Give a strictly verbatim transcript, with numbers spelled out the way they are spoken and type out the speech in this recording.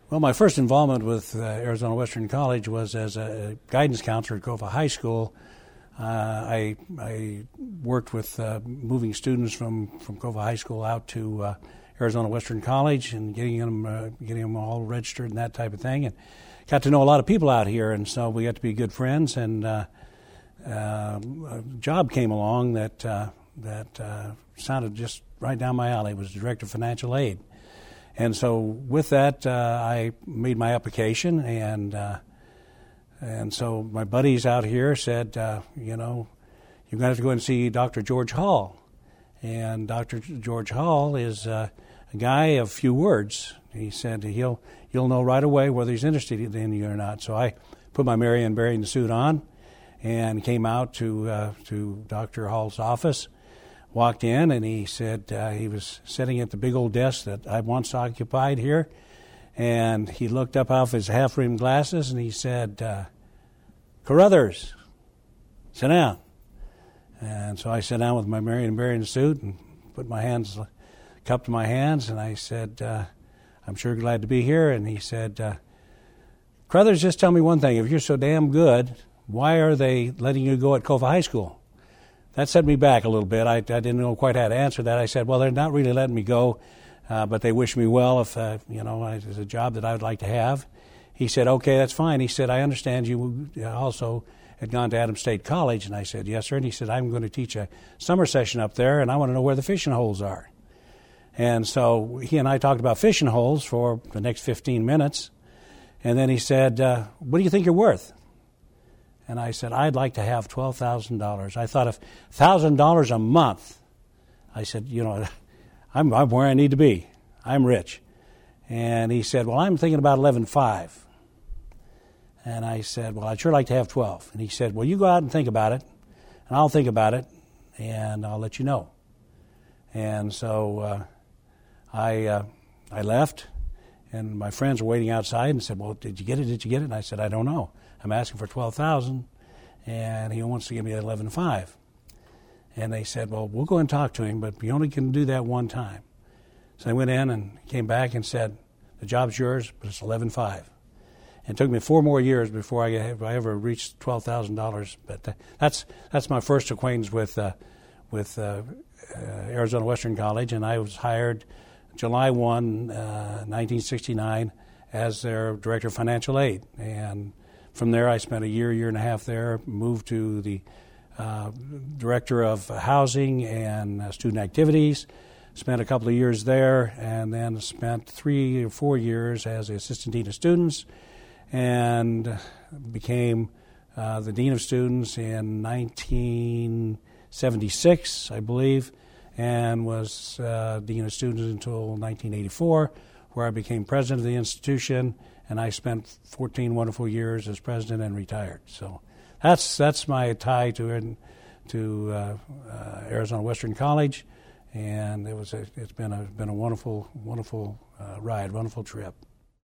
Well, my first involvement with uh, Arizona Western College was as a guidance counselor at Cova High School. Uh, I, I worked with uh, moving students from, from Cova High School out to uh, Arizona Western College and getting them uh, getting them all registered and that type of thing, and got to know a lot of people out here, and so we got to be good friends. And uh, uh, a job came along that uh, that uh, sounded just right down my alley. It was Director of Financial Aid. And so with that, uh, I made my application, and uh, and so my buddies out here said, uh, you know, you're going to have to go and see Doctor George Hall. And Doctor George Hall is uh, a guy of few words. He said he'll you'll know right away whether he's interested in you or not. So I put my Marion Barrington suit on and came out to uh, to Doctor Hall's office. Walked in, and he said uh, he was sitting at the big old desk that I once occupied here, and he looked up off his half-rimmed glasses, and he said, uh, Carruthers, sit down. And so I sat down with my Marion Barrington suit and put my hands, cupped my hands, and I said, uh, I'm sure glad to be here. And he said, uh, Carruthers, just tell me one thing. If you're so damn good, why are they letting you go at Cova High School? That set me back a little bit. I, I didn't know quite how to answer that. I said, well, they're not really letting me go, uh, but they wish me well if, uh, you know, it's a job that I would like to have. He said, okay, that's fine. He said, I understand you also had gone to Adams State College. And I said, yes, sir. And he said, I'm going to teach a summer session up there, and I want to know where the fishing holes are. And so he and I talked about fishing holes for the next fifteen minutes. And then he said, uh, what do you think you're worth? And I said, I'd like to have twelve thousand dollars. I thought of one thousand dollars a month. I said, you know, I'm, I'm where I need to be. I'm rich. And he said, well, I'm thinking about eleven five. And I said, well, I'd sure like to have twelve. And he said, well, you go out and think about it, and I'll think about it, and I'll let you know. And so uh, I uh, I left, and my friends were waiting outside and said, well, did you get it? Did you get it? And I said, I don't know. I'm asking for twelve thousand dollars, and he wants to give me eleven five. And they said, well, we'll go and talk to him, but we only can do that one time. So I went in and came back and said, the job's yours, but it's eleven five. And it took me four more years before I, I ever reached twelve thousand dollars. But that's that's my first acquaintance with uh, with uh, uh, Arizona Western College, and I was hired July first, uh, nineteen sixty-nine, as their Director of Financial Aid. And from there, I spent a year, year and a half there, moved to the uh, Director of Housing and uh, Student Activities, spent a couple of years there, and then spent three or four years as the Assistant Dean of Students, and became uh, the Dean of Students in nineteen seventy-six, I believe, and was uh, Dean of Students until nineteen eighty-four, where I became President of the institution, and I spent fourteen wonderful years as president and retired. So that's that's my tie to to uh, uh, Arizona Western College, and it was a, it's been a been a wonderful wonderful uh, ride, wonderful trip.